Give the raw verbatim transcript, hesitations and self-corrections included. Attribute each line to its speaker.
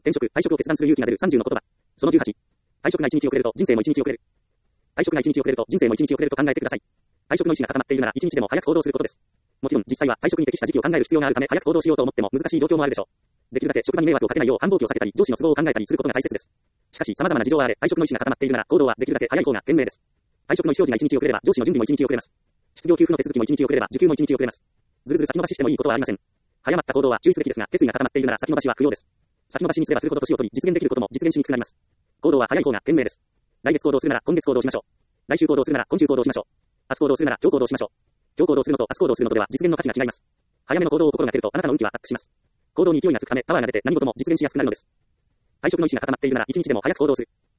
Speaker 1: 転職、退職を決断する勇気が出るさんじゅうの言葉。そのじゅうはち。退職がいちにち遅れると人生もいちにち遅れる。退職がいちにち遅れると人生もいちにち遅れると考えてください。退職の意思が固まっているならいちにちでも早く行動することです。もちろん実際は退職に適した時期を考える必要があるため早く行動しようと思っても難しい状況もあるでしょう。できるだけ職場に迷惑をかけないよう繁忙期を避けたり上司の都合を考えたりすることが大切です。しかし様々な事情があれ退職の意思が固まっているなら行動はできるだけ早い方が賢明です。退職の意思表示がいちにち遅れれば上司の準備もいちにち遅れます。失業給付の手続きもいちにち遅れれば受給もいちにち遅れます。ずるずる先延ばししてもいいことはありません。早まった行動は注意すべきですが決意が固まっているなら先延ばしは不要です。先延ばしにすればするほど年を取り実現できることも実現しにくくなります。行動は早い方が賢明です。来月行動するなら今月行動しましょう。来週行動するなら今週行動しましょう。明日行動するなら今日行動しましょう。今日行動するのと明日行動するのとでは実現の価値が違います。早めの行動を心がけるとあなたの運気はアップします。行動に勢いがつくためパワーが出て何事も実現しやすくなるのです。退職の意思が固まっているならいちにちでも早く行動する。